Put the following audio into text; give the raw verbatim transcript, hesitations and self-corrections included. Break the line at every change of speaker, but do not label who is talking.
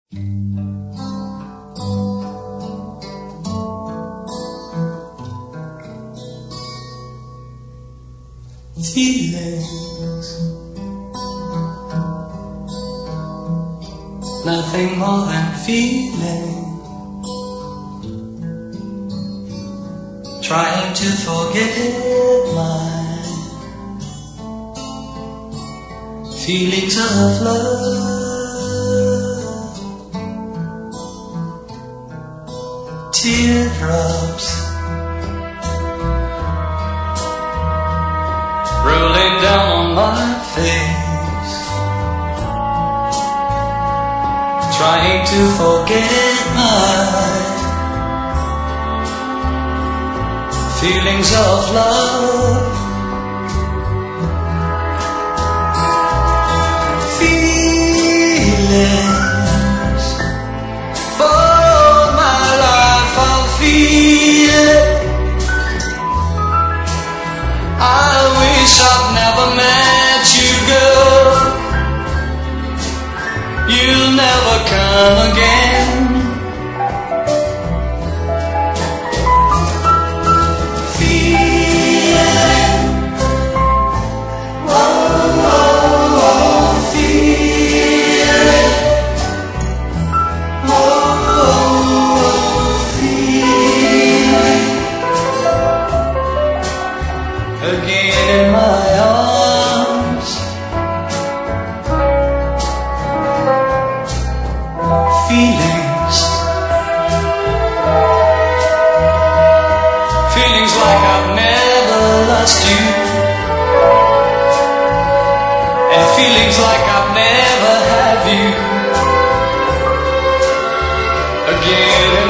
Feelings, nothing more than feeling. Trying to forget my feelings of love. Teardrops rolling down on my face, trying to forget my feelings of love. Feelings, for my life I'll feel it. I wish I'd never met you, girl. You'll never come again. Feeling, whoa, whoa, whoa, feeling, whoa, whoa, feeling. Again in my arms, feelings, feelings like I've never lost you, and feelings like I've never had you. Again